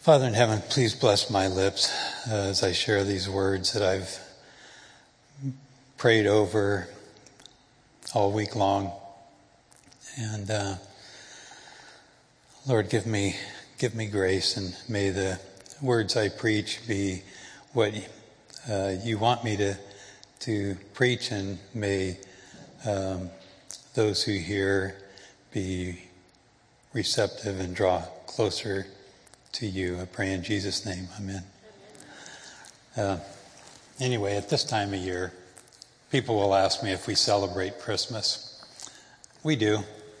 Father in heaven, please bless my lips as I share these words that I've prayed over all week long. And Lord, give me grace, and may the words I preach be what you want me to preach, and may those who hear be receptive and draw closer to you. I pray in Jesus' name. Amen. Anyway, at this time of year, people will ask me if we celebrate Christmas. We do.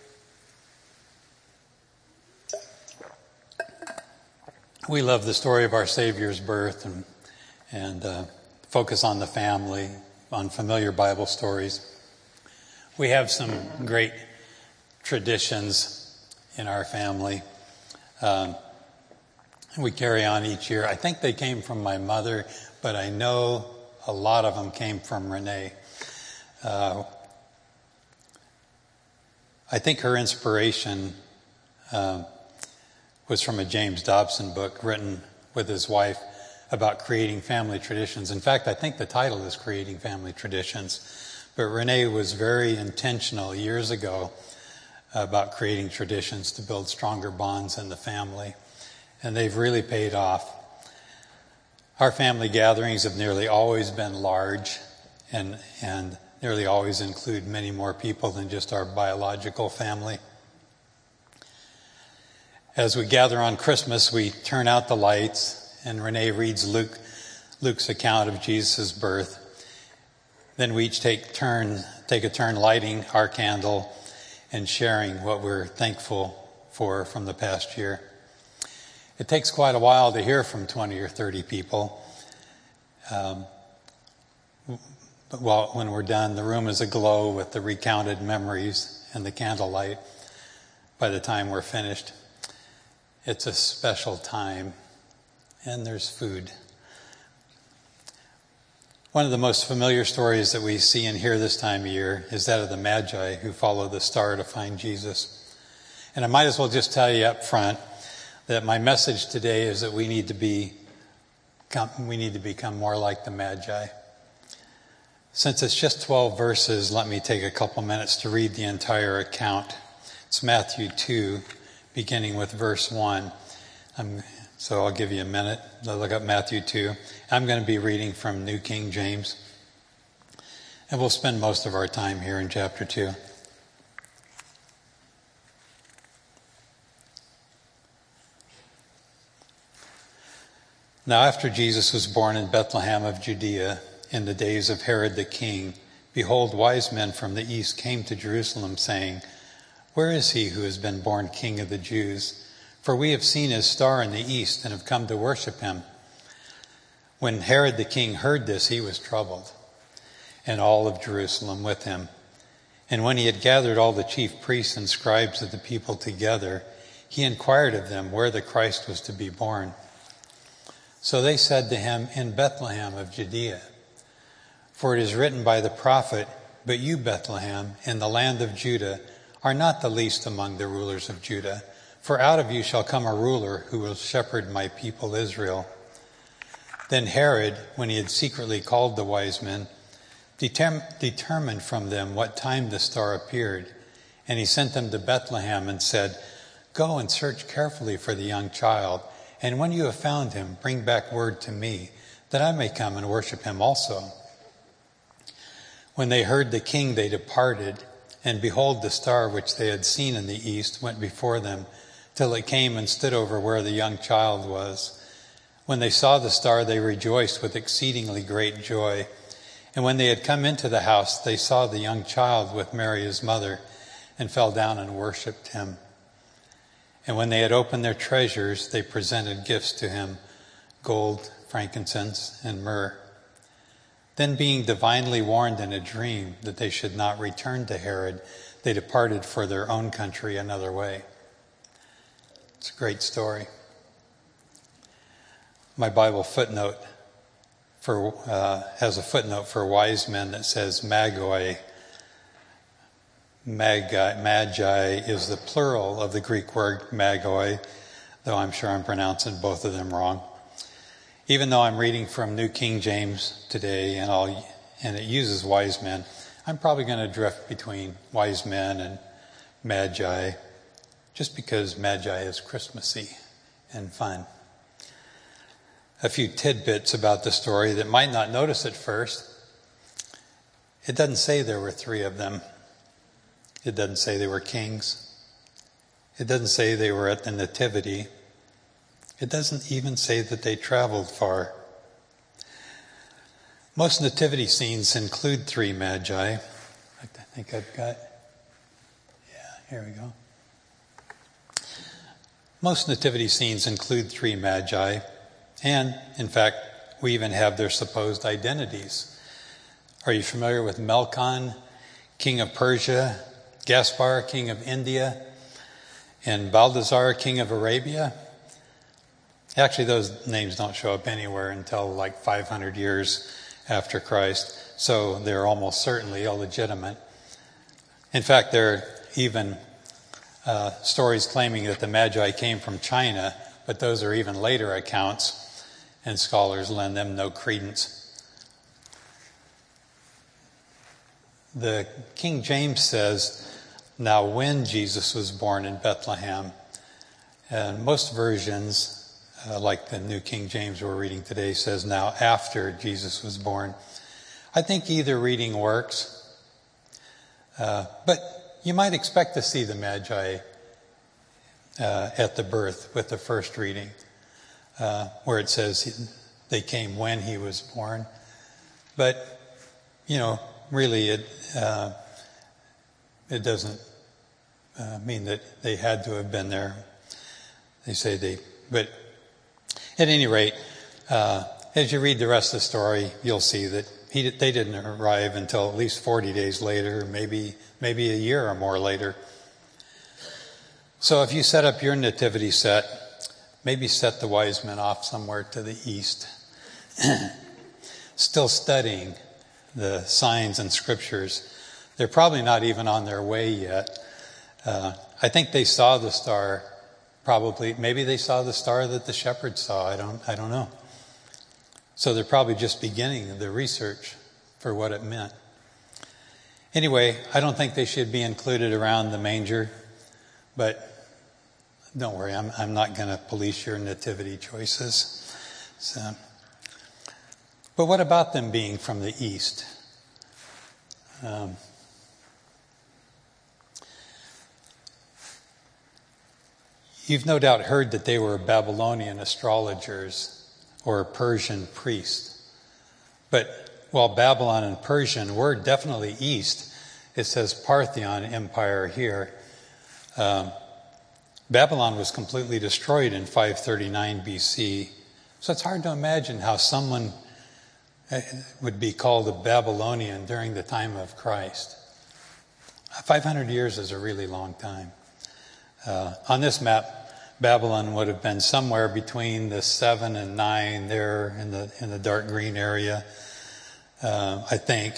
We love the story of our Savior's birth and focus on the family, on familiar Bible stories. We have some great traditions in our family. We carry on each year. I think they came from my mother, but I know a lot of them came from Renee. I think her inspiration was from a James Dobson book written with his wife about creating family traditions. In fact, I think the title is Creating Family Traditions. But Renee was very intentional years ago about creating traditions to build stronger bonds in the family. And they've really paid off. Our family gatherings have nearly always been large and nearly always include many more people than just our biological family. As we gather on Christmas, we turn out the lights, and Renee reads Luke's account of Jesus' birth. Then we each take a turn lighting our candle and sharing what we're thankful for from the past year. It takes quite a while to hear from 20 or 30 people. But when we're done, the room is aglow with the recounted memories and the candlelight. By the time we're finished, it's a special time, and there's food. One of the most familiar stories that we see and hear this time of year is that of the Magi who follow the star to find Jesus. And I might as well just tell you up front that my message today is that we need to become more like the Magi. Since it's just 12 verses, let me take a couple minutes to read the entire account. It's Matthew 2, beginning with verse 1. So I'll give you a minute to look up Matthew 2. I'm going to be reading from New King James. And we'll spend most of our time here in chapter 2. Now after Jesus was born in Bethlehem of Judea, in the days of Herod the king, behold, wise men from the east came to Jerusalem, saying, "Where is he who has been born King of the Jews? For we have seen his star in the east and have come to worship him." When Herod the king heard this, he was troubled, and all of Jerusalem with him. And when he had gathered all the chief priests and scribes of the people together, he inquired of them where the Christ was to be born. So they said to him, "In Bethlehem of Judea. For it is written by the prophet, 'But you, Bethlehem, in the land of Judah, are not the least among the rulers of Judah. For out of you shall come a ruler who will shepherd my people Israel.'" Then Herod, when he had secretly called the wise men, determined from them what time the star appeared. And he sent them to Bethlehem and said, "Go and search carefully for the young child. And when you have found him, bring back word to me, that I may come and worship him also." When they heard the king, they departed. And behold, the star which they had seen in the east went before them, till it came and stood over where the young child was. When they saw the star, they rejoiced with exceedingly great joy. And when they had come into the house, they saw the young child with Mary his mother, and fell down and worshipped him. And when they had opened their treasures, they presented gifts to him, gold, frankincense, and myrrh. Then, being divinely warned in a dream that they should not return to Herod, they departed for their own country another way. It's a great story. My Bible footnote has a footnote for wise men that says Magi. Magi is the plural of the Greek word magoi, though I'm sure I'm pronouncing both of them wrong. Even though I'm reading from New King James today and it uses wise men, I'm probably going to drift between wise men and magi, just because magi is Christmassy and fun. A few tidbits about the story that might not notice at first. It doesn't say there were 3 of them. It doesn't say they were kings. It doesn't say they were at the nativity. It doesn't even say that they traveled far. Most nativity scenes include 3 magi. I think I've got, here we go. Most nativity scenes include 3 magi, and in fact, we even have their supposed identities. Are you familiar with Melkon, king of Persia, Gaspar, king of India, and Balthazar, king of Arabia? Actually, those names don't show up anywhere until like 500 years after Christ, so they're almost certainly illegitimate. In fact, there are even stories claiming that the Magi came from China, but those are even later accounts, and scholars lend them no credence. The King James says, "Now when Jesus was born in Bethlehem," and most versions, like the New King James we're reading today, says, "Now after Jesus was born." I think either reading works, but you might expect to see the Magi at the birth with the first reading, where it says they came when he was born. But, really it doesn't mean that they had to have been there. But at any rate, as you read the rest of the story, you'll see that they didn't arrive until at least 40 days later, maybe a year or more later. So if you set up your nativity set, maybe set the wise men off somewhere to the east, still studying the signs and scriptures. They're probably not even on their way yet. I think they saw the star. Maybe they saw the star that the shepherds saw. I don't know. So they're probably just beginning the research for what it meant. Anyway, I don't think they should be included around the manger, but don't worry, I'm not going to police your nativity choices. But what about them being from the east? You've no doubt heard that they were Babylonian astrologers or Persian priests. But while Babylon and Persian were definitely east, it says Parthian Empire here. Babylon was completely destroyed in 539 BC. So it's hard to imagine how someone would be called a Babylonian during the time of Christ. 500 years is a really long time. On this map, Babylon would have been somewhere between the 7 and 9 there in the dark green area, I think.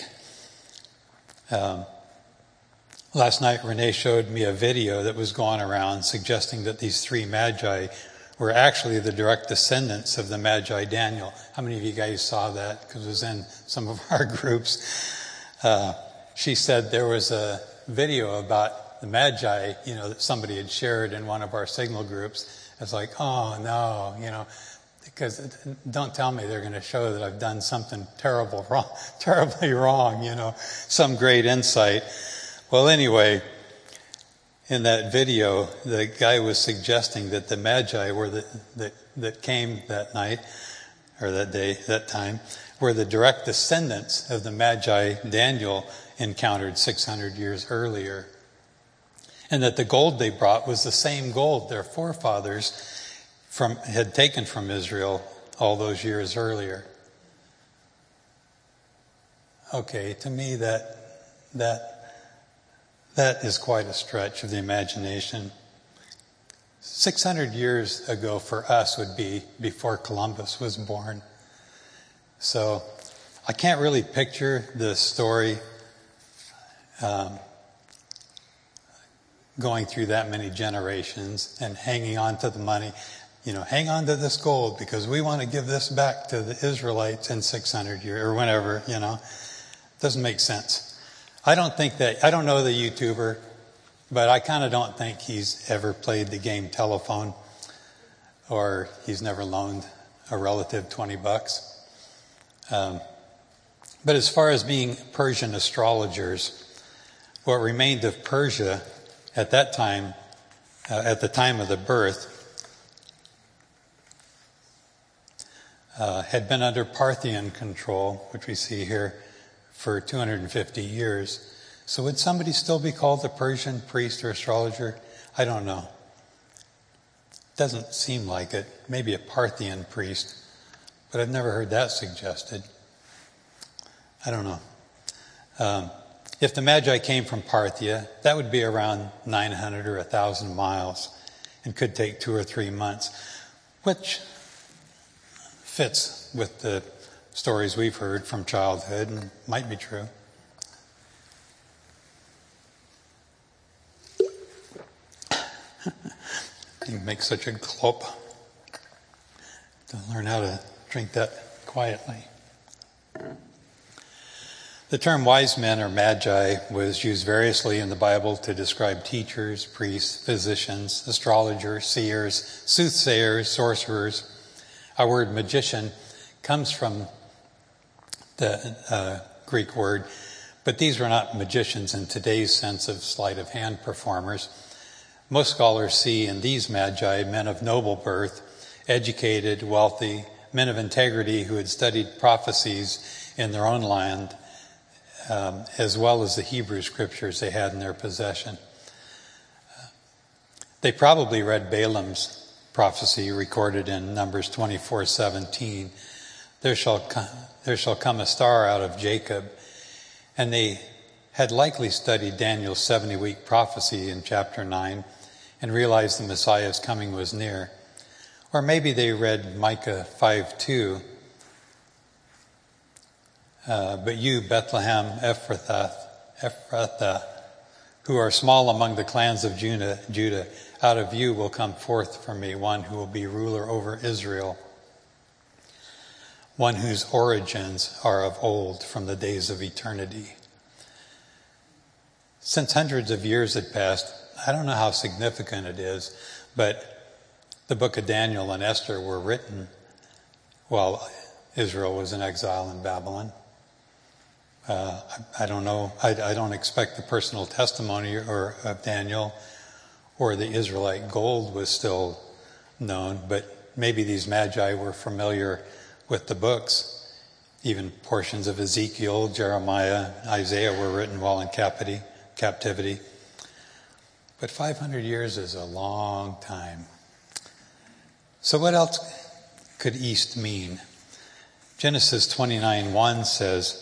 Last night, Renee showed me a video that was going around suggesting that these 3 magi were actually the direct descendants of the Magi Daniel. How many of you guys saw that? Because it was in some of our groups. She said there was a video about the Magi, that somebody had shared in one of our signal groups. It's like, oh no, because don't tell me they're going to show that I've done something terribly wrong, some great insight. Well, anyway, in that video, the guy was suggesting that the Magi were that came that night, or that day, that time, were the direct descendants of the Magi Daniel encountered 600 years earlier. And that the gold they brought was the same gold their forefathers had taken from Israel all those years earlier. Okay, to me that is quite a stretch of the imagination. 600 years ago for us would be before Columbus was born. So I can't really picture the story going through that many generations and hanging on to the money. Hang on to this gold because we want to give this back to the Israelites in 600 years or whenever, Doesn't make sense. I don't know the YouTuber, but I kind of don't think he's ever played the game telephone, or he's never loaned a relative $20. But as far as being Persian astrologers, what remained of Persia at that time, at the time of the birth, had been under Parthian control, which we see here, for 250 years. So would somebody still be called a Persian priest or astrologer? I don't know. Doesn't seem like it. Maybe a Parthian priest, but I've never heard that suggested. I don't know. If the Magi came from Parthia, that would be around 900 or 1,000 miles and could take 2 or 3 months, which fits with the stories we've heard from childhood and might be true. You make such a glop. To learn how to drink that quietly. The term wise men or magi was used variously in the Bible to describe teachers, priests, physicians, astrologers, seers, soothsayers, sorcerers. Our word magician comes from the Greek word, but these were not magicians in today's sense of sleight of hand performers. Most scholars see in these magi men of noble birth, educated, wealthy, men of integrity who had studied prophecies in their own land, as well as the Hebrew scriptures they had in their possession. They probably read Balaam's prophecy recorded in Numbers 24:17. There shall come a star out of Jacob. And they had likely studied Daniel's 70-week prophecy in chapter 9 and realized the Messiah's coming was near. Or maybe they read Micah 5:2. But you, Bethlehem Ephrathah, who are small among the clans of Judah, out of you will come forth for me one who will be ruler over Israel, one whose origins are of old, from the days of eternity. Since hundreds of years had passed, I don't know how significant it is, but the book of Daniel and Esther were written while Israel was in exile in Babylon. I don't know. I don't expect the personal testimony of Daniel or the Israelite gold was still known, but maybe these magi were familiar with the books. Even portions of Ezekiel, Jeremiah, Isaiah were written while in captivity. But 500 years is a long time. So what else could East mean? Genesis 29:1 says,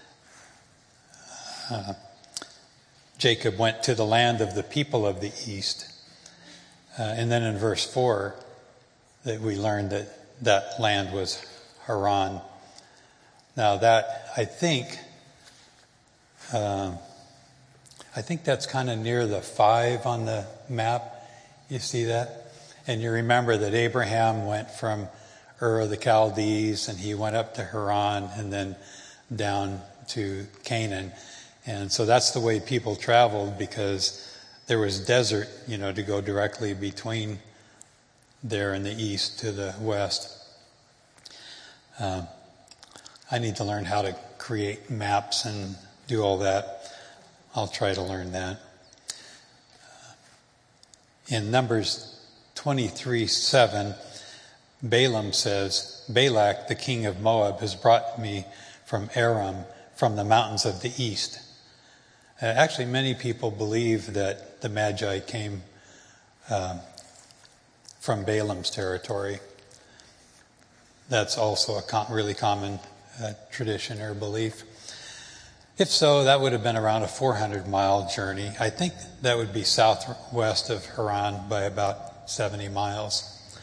Jacob went to the land of the people of the East. And then in verse 4, that we learned that land was Haran. Now that, I think that's kind of near the 5 on the map. You see that? And you remember that Abraham went from Ur of the Chaldees and he went up to Haran and then down to Canaan. And so that's the way people traveled, because there was desert, to go directly between there in the east to the west. I need to learn how to create maps and do all that. I'll try to learn that. In Numbers 23:7, Balaam says, Balak, the king of Moab, has brought me from Aram, from the mountains of the east. Actually, many people believe that the Magi came from Balaam's territory. That's also a really common tradition or belief. If so, that would have been around a 400-mile journey. I think that would be southwest of Haran by about 70 miles.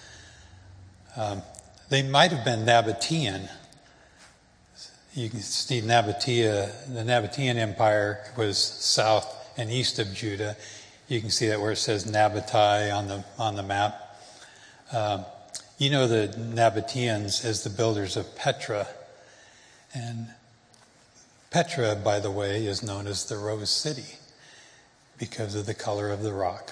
They might have been Nabatean. You can see Nabatea. The Nabatean Empire was south and east of Judah, You can see that where it says Nabatai on the map. You know the Nabateans as the builders of Petra. And Petra, by the way, is known as the Rose City because of the color of the rock.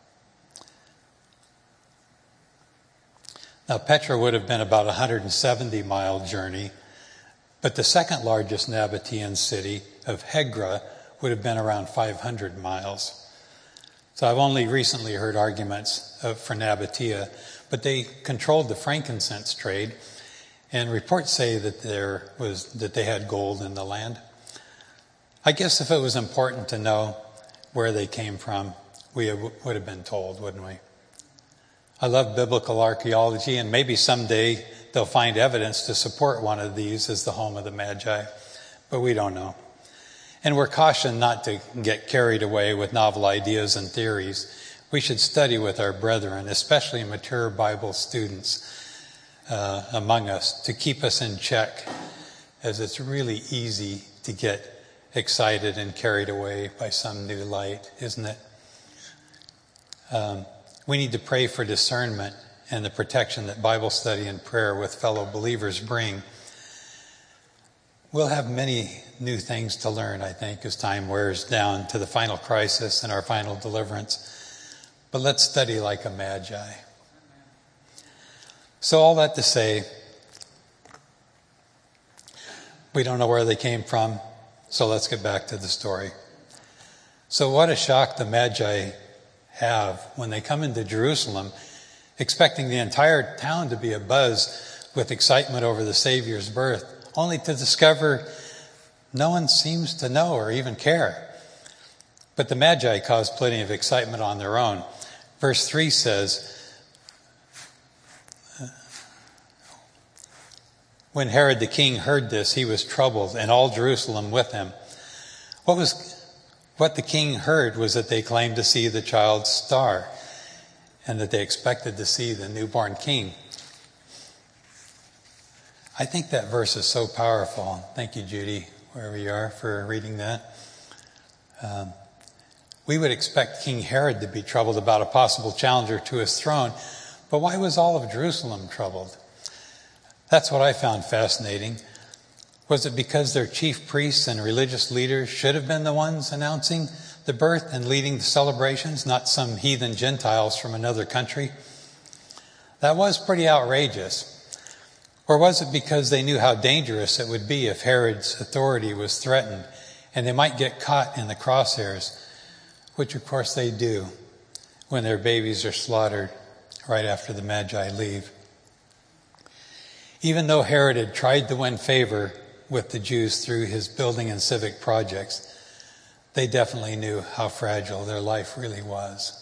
Now, Petra would have been about a 170-mile journey, but the second largest Nabatean city of Hegra would have been around 500 miles. So I've only recently heard arguments for Nabatea, but they controlled the frankincense trade, and reports say that they had gold in the land. I guess if it was important to know where they came from, we would have been told, wouldn't we? I love biblical archaeology, and maybe someday they'll find evidence to support one of these as the home of the Magi, but we don't know. And we're cautioned not to get carried away with novel ideas and theories. We should study with our brethren, especially mature Bible students among us, to keep us in check, as it's really easy to get excited and carried away by some new light, isn't it? We need to pray for discernment and the protection that Bible study and prayer with fellow believers bring. We'll have many new things to learn, I think, as time wears down to the final crisis and our final deliverance. But let's study like a Magi. So all that to say, we don't know where they came from, so let's get back to the story. So what a shock the Magi have when they come into Jerusalem, expecting the entire town to be abuzz with excitement over the Savior's birth, only to discover no one seems to know or even care. But the Magi caused plenty of excitement on their own. Verse 3 says, when Herod the king heard this, he was troubled, and all Jerusalem with him. What the king heard was that they claimed to see the child's star, and that they expected to see the newborn king. I think that verse is so powerful. Thank you, Judy, wherever you are, for reading that. We would expect King Herod to be troubled about a possible challenger to his throne, but why was all of Jerusalem troubled? That's what I found fascinating. Was it because their chief priests and religious leaders should have been the ones announcing the birth and leading the celebrations, not some heathen Gentiles from another country? That was pretty outrageous. Or was it because they knew how dangerous it would be if Herod's authority was threatened and they might get caught in the crosshairs, which of course they do when their babies are slaughtered right after the Magi leave. Even though Herod had tried to win favor with the Jews through his building and civic projects, they definitely knew how fragile their life really was.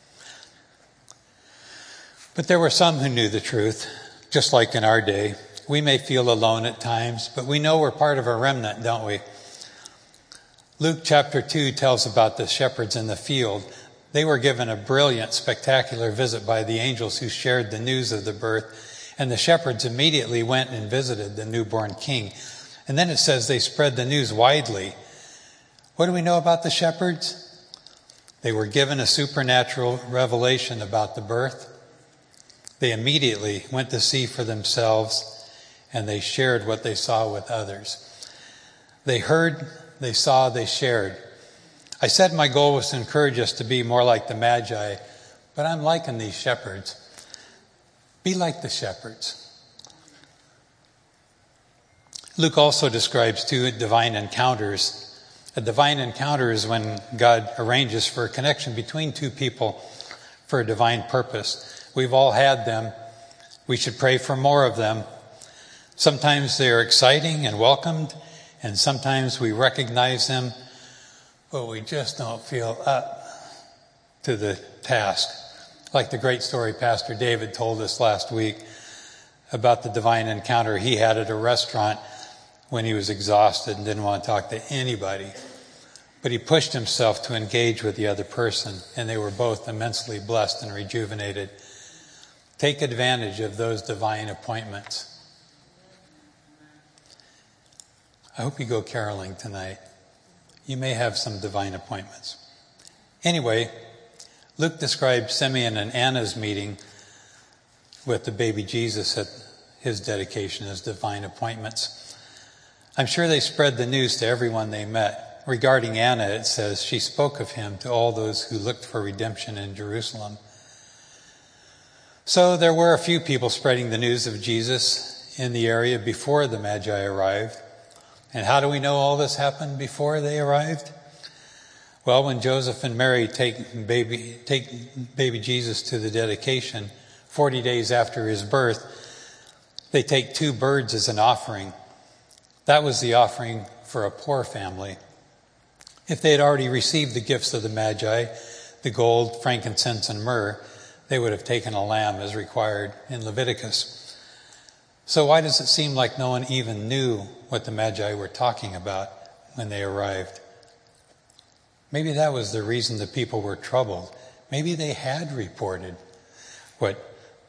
But there were some who knew the truth, just like in our day. We may feel alone at times, but we know we're part of a remnant, don't we? Luke chapter 2 tells about the shepherds in the field. They were given a brilliant, spectacular visit by the angels who shared the news of the birth, and the shepherds immediately went and visited the newborn king. And then it says they spread the news widely. What do we know about the shepherds? They were given a supernatural revelation about the birth. They immediately went to see for themselves, and they shared what they saw with others. They heard, they saw, they shared. I said my goal was to encourage us to be more like the Magi, but I'm liking these shepherds. Be like the shepherds. Luke also describes two divine encounters. A divine encounter is when God arranges for a connection between two people for a divine purpose. We've all had them. We should pray for more of them. Sometimes they're exciting and welcomed, and sometimes we recognize them, but we just don't feel up to the task. Like the great story Pastor David told us last week about the divine encounter he had at a restaurant when he was exhausted and didn't want to talk to anybody. But he pushed himself to engage with the other person, and they were both immensely blessed and rejuvenated. Take advantage of those divine appointments. I hope you go caroling tonight. You may have some divine appointments. Anyway, Luke describes Simeon and Anna's meeting with the baby Jesus at his dedication as divine appointments. I'm sure they spread the news to everyone they met. Regarding Anna, it says, she spoke of him to all those who looked for redemption in Jerusalem. So there were a few people spreading the news of Jesus in the area before the Magi arrived. And how do we know all this happened before they arrived? Well, when Joseph and Mary take baby Jesus to the dedication, 40 days after his birth, they take 2 birds as an offering. That was the offering for a poor family. If they had already received the gifts of the Magi, the gold, frankincense, and myrrh, they would have taken a lamb as required in Leviticus. So why does it seem like no one even knew what the Magi were talking about when they arrived? Maybe that was the reason the people were troubled. Maybe they had reported what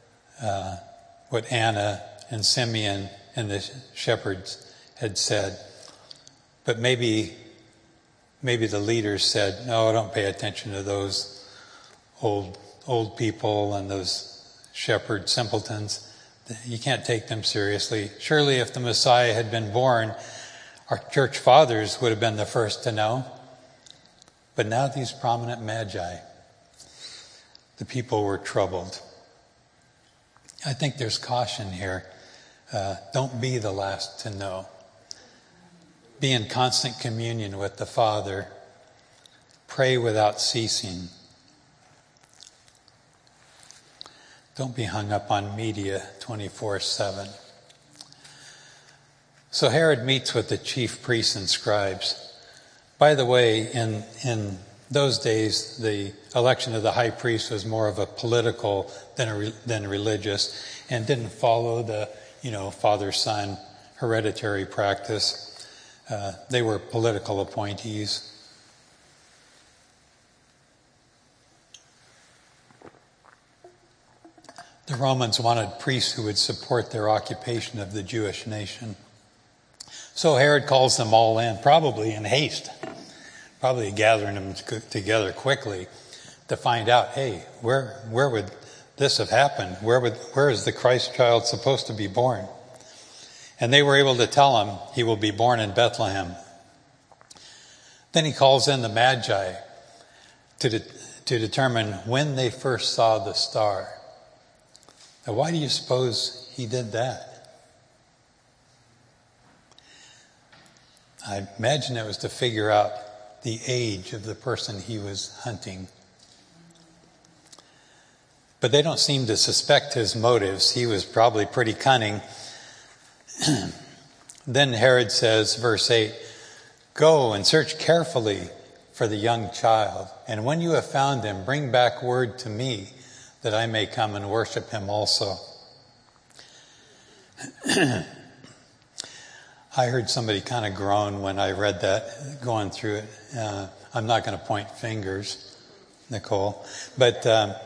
Anna and Simeon and the shepherds had said. But maybe the leaders said, no, don't pay attention to those old people and those shepherd simpletons. You can't take them seriously. Surely if the Messiah had been born, our church fathers would have been the first to know. But now these prominent Magi, the people were troubled. I think there's caution here. Don't be the last to know. Be in constant communion with the Father. Pray without ceasing. Don't be hung up on media 24/7. So Herod meets with the chief priests and scribes. By the way, in those days, the election of the high priest was more of a political than religious, and didn't follow the father-son hereditary practice. They were political appointees. The Romans wanted priests who would support their occupation of the Jewish nation. So Herod calls them all in, probably in haste, probably gathering them together quickly to find out, hey, where would this have happened? Where is the Christ child supposed to be born? And they were able to tell him he will be born in Bethlehem. Then he calls in the Magi to determine when they first saw the star. Now, why do you suppose he did that? I imagine it was to figure out the age of the person he was hunting. But they don't seem to suspect his motives. He was probably pretty cunning. Then Herod says, verse 8, "Go and search carefully for the young child, and when you have found him, bring back word to me that I may come and worship him also." I heard somebody kind of groan when I read that, going through it. I'm not going to point fingers, Nicole, but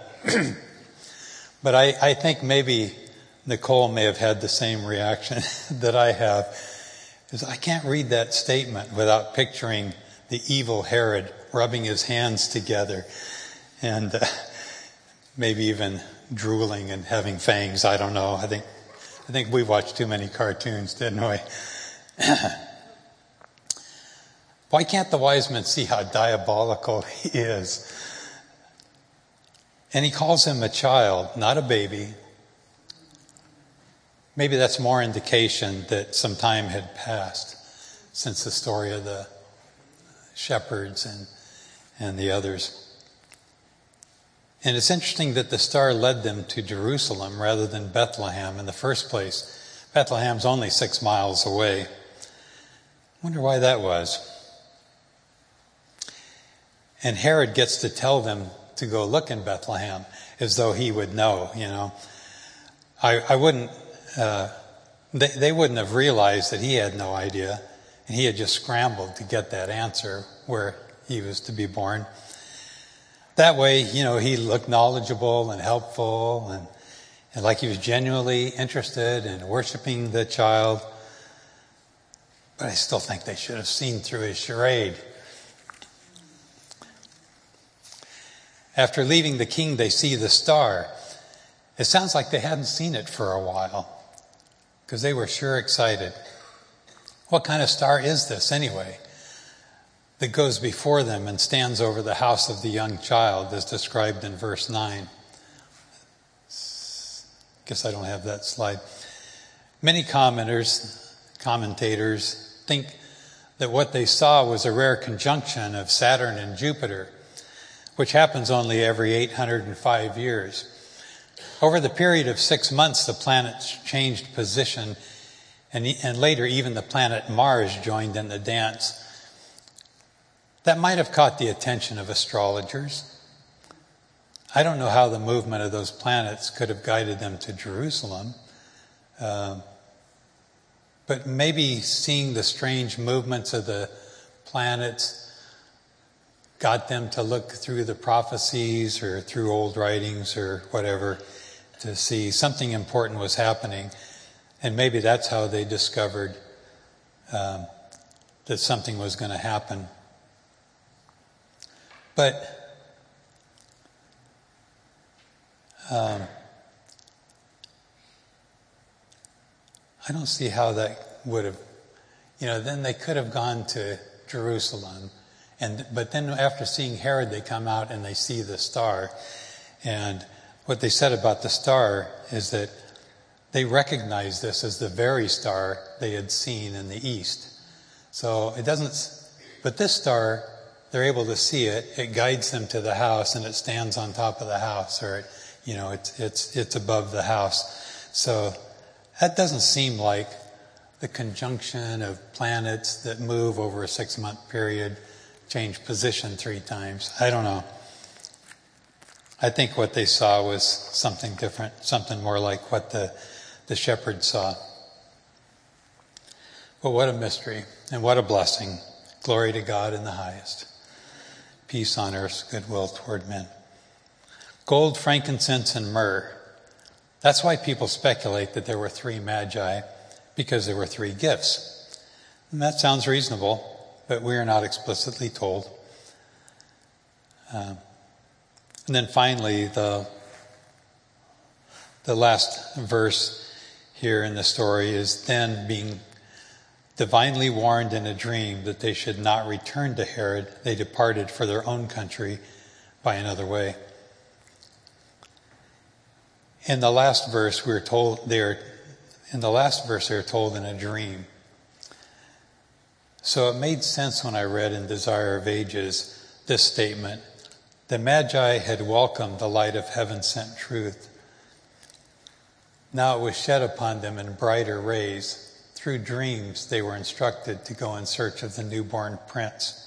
I think maybe Nicole may have had the same reaction that I have. Is I can't read that statement without picturing the evil Herod rubbing his hands together and maybe even drooling and having fangs. I don't know. I think we watched too many cartoons, didn't we? Why can't the wise men see how diabolical he is? And he calls him a child, not a baby. Maybe that's more indication that some time had passed since the story of the shepherds and the others. And it's interesting that the star led them to Jerusalem rather than Bethlehem in the first place. Bethlehem's only 6 miles away. Wonder why that was. And Herod gets to tell them to go look in Bethlehem as though he would know, I wouldn't, they wouldn't have realized that he had no idea, and he had just scrambled to get that answer where he was to be born. That way, he looked knowledgeable and helpful and like he was genuinely interested in worshiping the child. But I still think they should have seen through his charade. After leaving the king, they see the star. It sounds like they hadn't seen it for a while, because they were sure excited. What kind of star is this anyway, that goes before them and stands over the house of the young child, as described in verse 9? Guess I don't have that slide. Many commentators think that what they saw was a rare conjunction of Saturn and Jupiter, which happens only every 805 years. Over the period of 6 months, the planets changed position, and later even the planet Mars joined in the dance. That might have caught the attention of astrologers. I don't know how the movement of those planets could have guided them to Jerusalem, but maybe seeing the strange movements of the planets got them to look through the prophecies or through old writings or whatever to see something important was happening. And maybe that's how they discovered that something was going to happen. But I don't see how that would have, then they could have gone to Jerusalem. But then after seeing Herod, they come out and they see the star. And what they said about the star is that they recognized this as the very star they had seen in the east. So but this star, they're able to see it. It guides them to the house, and it stands on top of the house, or it's above the house. So that doesn't seem like the conjunction of planets that move over a 6-month period, change position 3 times. I don't know. I think what they saw was something different, something more like what the shepherds saw. But what a mystery and what a blessing. Glory to God in the highest. Peace on earth, goodwill toward men. Gold, frankincense, and myrrh. That's why people speculate that there were 3 magi, because there were 3 gifts. And that sounds reasonable, but we are not explicitly told. And then finally, the last verse here in the story is, then being divinely warned in a dream that they should not return to Herod, they departed for their own country by another way. In the last verse, they are told in a dream. So it made sense when I read in Desire of Ages this statement: the Magi had welcomed the light of heaven-sent truth. Now it was shed upon them in brighter rays. Through dreams, they were instructed to go in search of the newborn prince.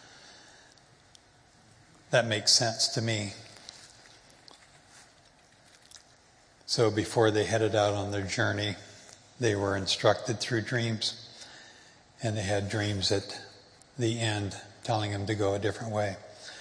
That makes sense to me. So before they headed out on their journey, they were instructed through dreams. And they had dreams at the end telling them to go a different way.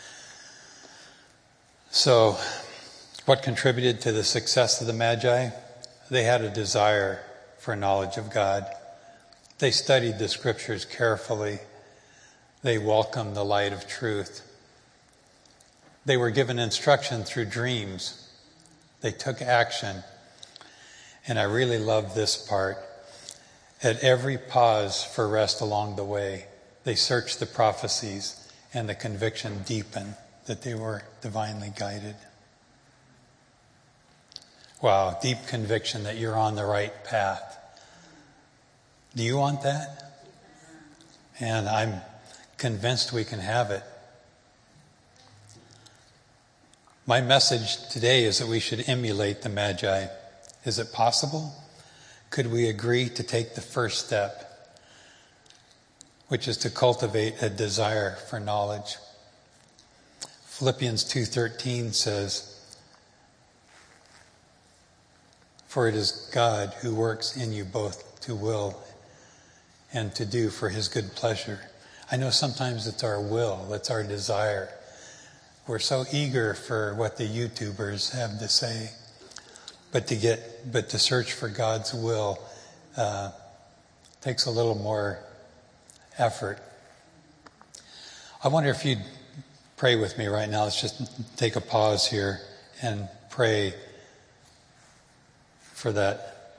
So, what contributed to the success of the Magi? They had a desire for knowledge of God. They studied the scriptures carefully. They welcomed the light of truth. They were given instruction through dreams. They took action. And I really love this part. At every pause for rest along the way, they searched the prophecies, and the conviction deepened that they were divinely guided. Wow, deep conviction that you're on the right path. Do you want that? And I'm convinced we can have it. My message today is that we should emulate the Magi. Is it possible? Could we agree to take the first step, which is to cultivate a desire for knowledge? Philippians 2:13 says, "For it is God who works in you both to will and to do for his good pleasure." I know sometimes it's our will, it's our desire. We're so eager for what the YouTubers have to say. But to search for God's will takes a little more effort. I wonder if you'd pray with me right now. Let's just take a pause here and pray for that.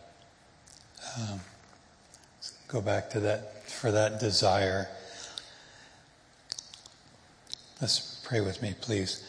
Let's go back to that, for that desire. Let's pray with me, please.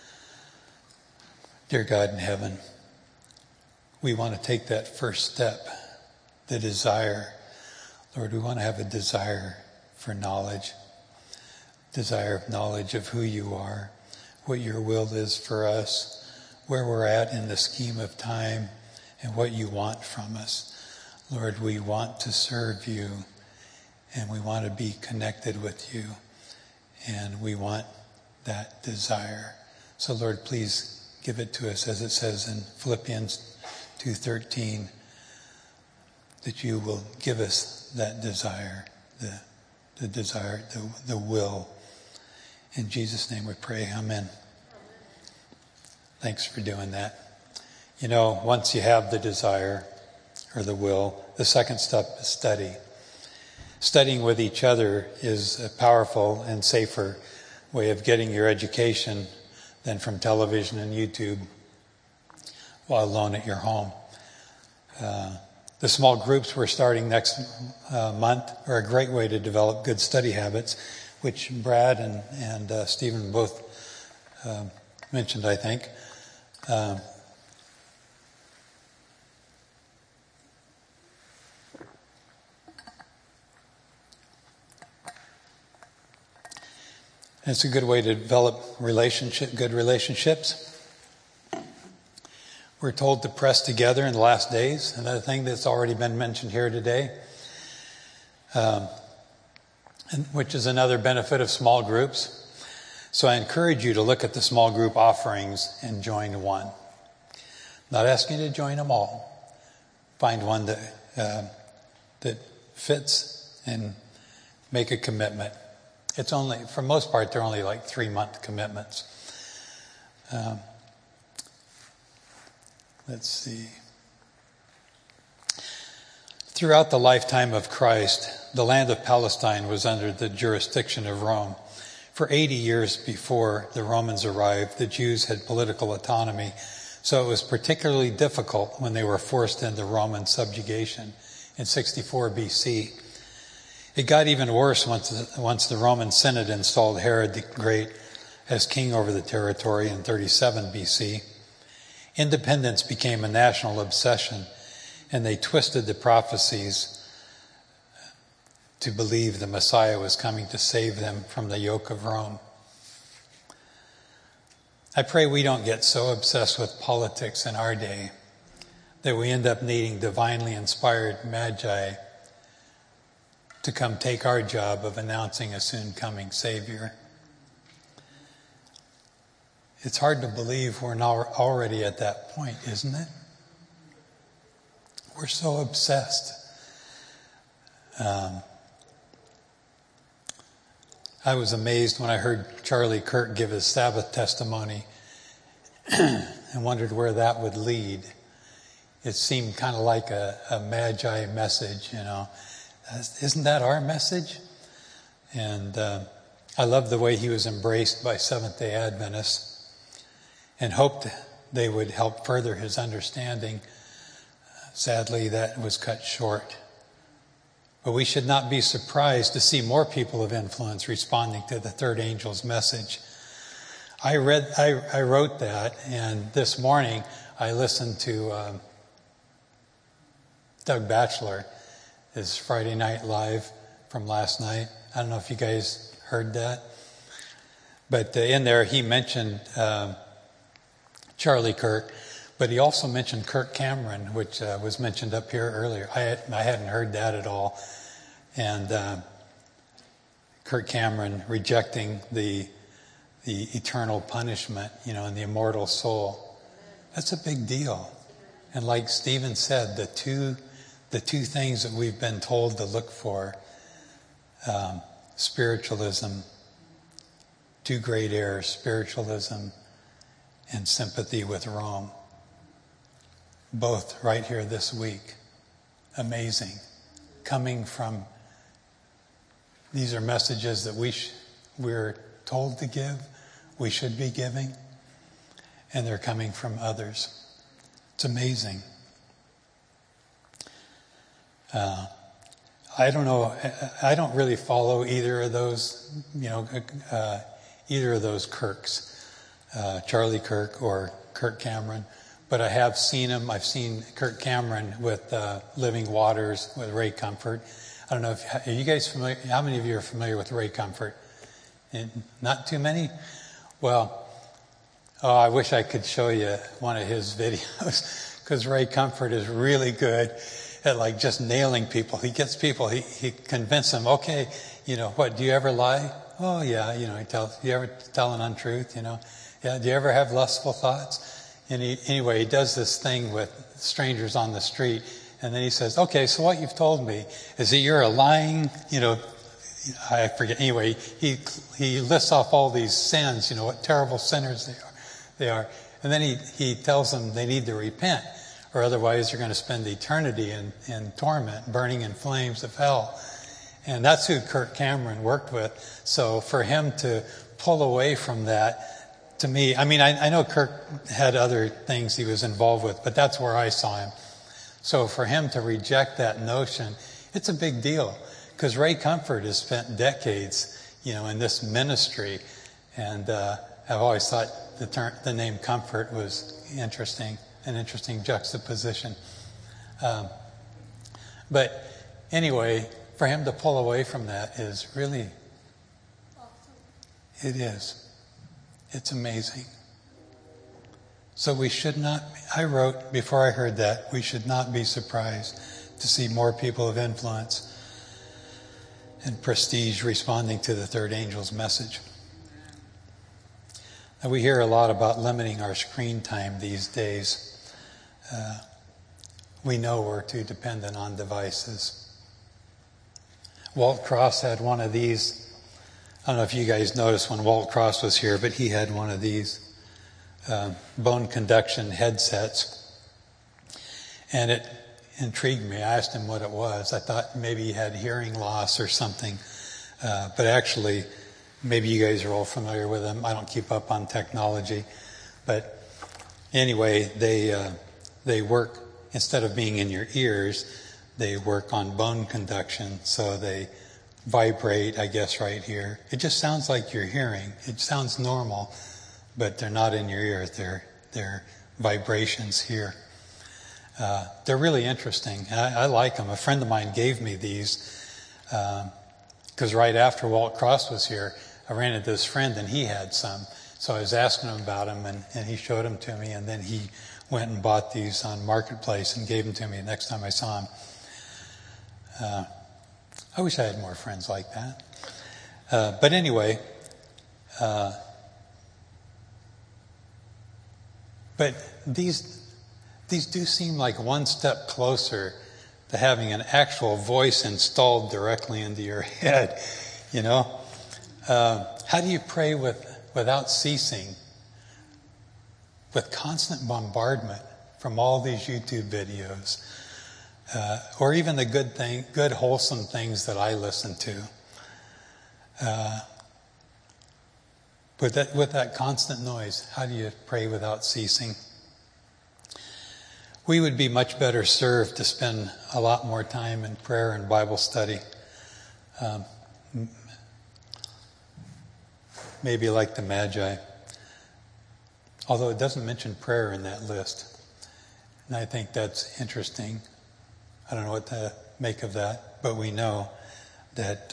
Dear God in heaven, we want to take that first step, the desire. Lord, we want to have a desire for knowledge, desire of knowledge of who you are, what your will is for us, where we're at in the scheme of time, and what you want from us. Lord, we want to serve you, and we want to be connected with you, and we want that desire. So Lord, please give it to us, as it says in Philippians 2:13, that you will give us that desire, the desire, the will. In Jesus' name we pray, amen. Thanks for doing that. You know, once you have the desire or the will, the second step is study. Studying with each other is a powerful and safer way of getting your education than from television and YouTube while alone at your home. The small groups we're starting next month are a great way to develop good study habits, which Brad and Stephen both mentioned, I think. It's a good way to develop good relationships. We're told to press together in the last days, another thing that's already been mentioned here today, which is another benefit of small groups. So I encourage you to look at the small group offerings and join one. Not asking you to join them all. Find one that fits and make a commitment. It's only, for most part, they're only like 3-month commitments. Let's see. Throughout the lifetime of Christ, the land of Palestine was under the jurisdiction of Rome. For 80 years before the Romans arrived, the Jews had political autonomy, so it was particularly difficult when they were forced into Roman subjugation in 64 BC. It got even worse once the Roman Senate installed Herod the Great as king over the territory in 37 BC. Independence became a national obsession, and they twisted the prophecies to believe the Messiah was coming to save them from the yoke of Rome. I pray we don't get so obsessed with politics in our day that we end up needing divinely inspired magi to come take our job of announcing a soon coming Savior. It's hard to believe we're not already at that point, isn't it? We're so obsessed. I was amazed when I heard Charlie Kirk give his Sabbath testimony and wondered where that would lead. It seemed kind of like a magi message, you know. Isn't that our message? And I love the way he was embraced by Seventh-day Adventists and hoped they would help further his understanding. Sadly, that was cut short. But we should not be surprised to see more people of influence responding to the third angel's message. I wrote that, and this morning I listened to Doug Batchelor, his Friday Night Live from last night. I don't know if you guys heard that. But in there he mentioned Charlie Kirk, but he also mentioned Kirk Cameron, which was mentioned up here earlier. I hadn't heard that at all. And Kirk Cameron rejecting the eternal punishment, you know, in the immortal soul. That's a big deal. And like Stephen said, the two things that we've been told to look for, spiritualism, two great errors, spiritualism and sympathy with Rome. Both right here this week. Amazing. Coming from, these are messages that we're told to give we should be giving, and they're coming from others. It's amazing. I don't know. I don't really follow either of those, either of those Kirks, Charlie Kirk or Kirk Cameron. But I have seen him. I've seen Kirk Cameron with Living Waters with Ray Comfort. I don't know if are you guys familiar. How many of you are familiar with Ray Comfort? Not too many. Well, I wish I could show you one of his videos because Ray Comfort is really good at like just nailing people. He gets people. He convinces them. Okay, what? Do you ever lie? Oh yeah. He tells. Do you ever tell an untruth? Yeah. Do you ever have lustful thoughts? And anyway, he does this thing with strangers on the street, and then he says, "Okay, so what you've told me is that you're a lying, I forget. Anyway, he lists off all these sins, what terrible sinners they are, and then he tells them they need to repent, or otherwise you're going to spend eternity in torment, burning in flames of hell." And that's who Kirk Cameron worked with. So for him to pull away from that. To me, I know Kirk had other things he was involved with, but that's where I saw him. So for him to reject that notion, it's a big deal because Ray Comfort has spent decades, in this ministry, and I've always thought the name Comfort was interesting, an interesting juxtaposition. But anyway, for him to pull away from that is really, it is. It's amazing. So we should not, I wrote before I heard that, we should not be surprised to see more people of influence and prestige responding to the third angel's message. Now we hear a lot about limiting our screen time these days. We know we're too dependent on devices. Walt Cross had one of these. I don't know if you guys noticed when Walt Cross was here, but he had one of these bone conduction headsets. And it intrigued me. I asked him what it was. I thought maybe he had hearing loss or something. But actually, maybe you guys are all familiar with them. I don't keep up on technology. But anyway, they work, instead of being in your ears, they work on bone conduction. So they vibrate, I guess, right here. It just sounds like you're hearing. It sounds normal, but they're not in your ears. They're vibrations here. They're really interesting. I like them. A friend of mine gave me these because right after Walt Cross was here, I ran into this friend and he had some. So I was asking him about them and he showed them to me, and then he went and bought these on Marketplace and gave them to me the next time I saw him. I wish I had more friends like that. But anyway, but these do seem like one step closer to having an actual voice installed directly into your head, How do you pray without ceasing, with constant bombardment from all these YouTube videos? Or even the good wholesome things that I listen to. With that constant noise, how do you pray without ceasing? We would be much better served to spend a lot more time in prayer and Bible study. Maybe like the Magi. Although it doesn't mention prayer in that list. And I think that's interesting. I don't know what to make of that, but we know that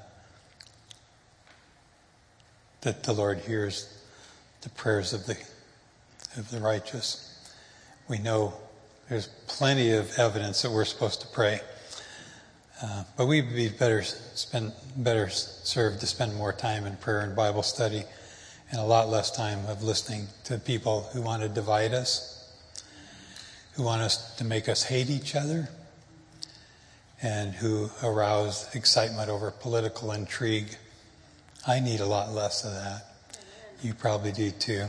that the Lord hears the prayers of the righteous. We know there's plenty of evidence that we're supposed to pray, but we'd be better served to spend more time in prayer and Bible study, and a lot less time of listening to people who want to divide us, who want us to make us hate each other, and who arouse excitement over political intrigue. I need a lot less of that. You probably do too.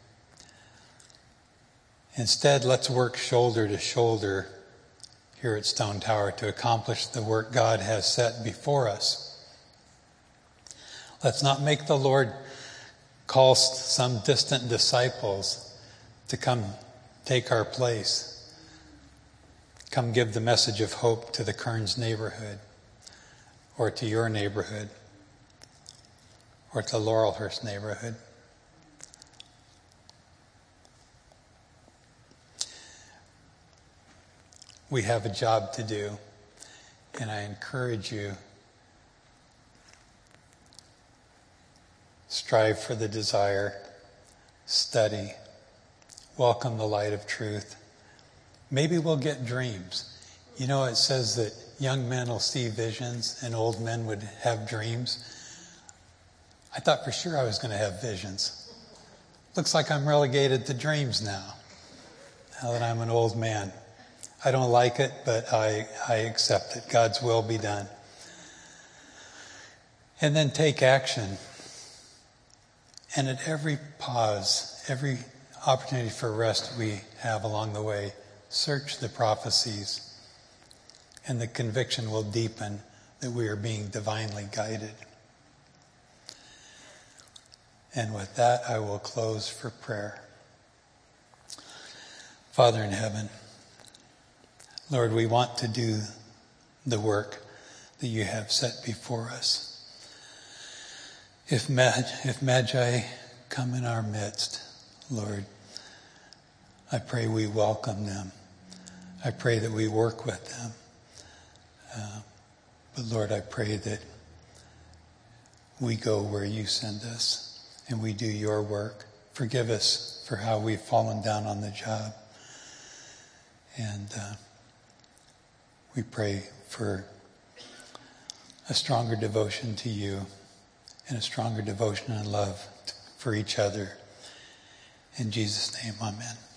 Instead, let's work shoulder to shoulder here at Stone Tower to accomplish the work God has set before us. Let's not make the Lord Call some distant disciples to come take our place. Come give the message of hope to the Kearns neighborhood, or to your neighborhood, or to Laurelhurst neighborhood. We have a job to do, and I encourage you, strive for the desire, study, welcome the light of truth. Maybe we'll get dreams. You know, it says that young men will see visions and old men would have dreams. I thought for sure I was going to have visions. Looks like I'm relegated to dreams now that I'm an old man. I don't like it, but I accept it. God's will be done. And then take action. And at every pause, every opportunity for rest we have along the way, search the prophecies, and the conviction will deepen that we are being divinely guided. And with that, I will close for prayer. Father in heaven, Lord, we want to do the work that you have set before us. If Magi come in our midst, Lord, I pray we welcome them. I pray that we work with them. But Lord, I pray that we go where you send us and we do your work. Forgive us for how we've fallen down on the job. And we pray for a stronger devotion to you and a stronger devotion and love for each other. In Jesus' name, amen.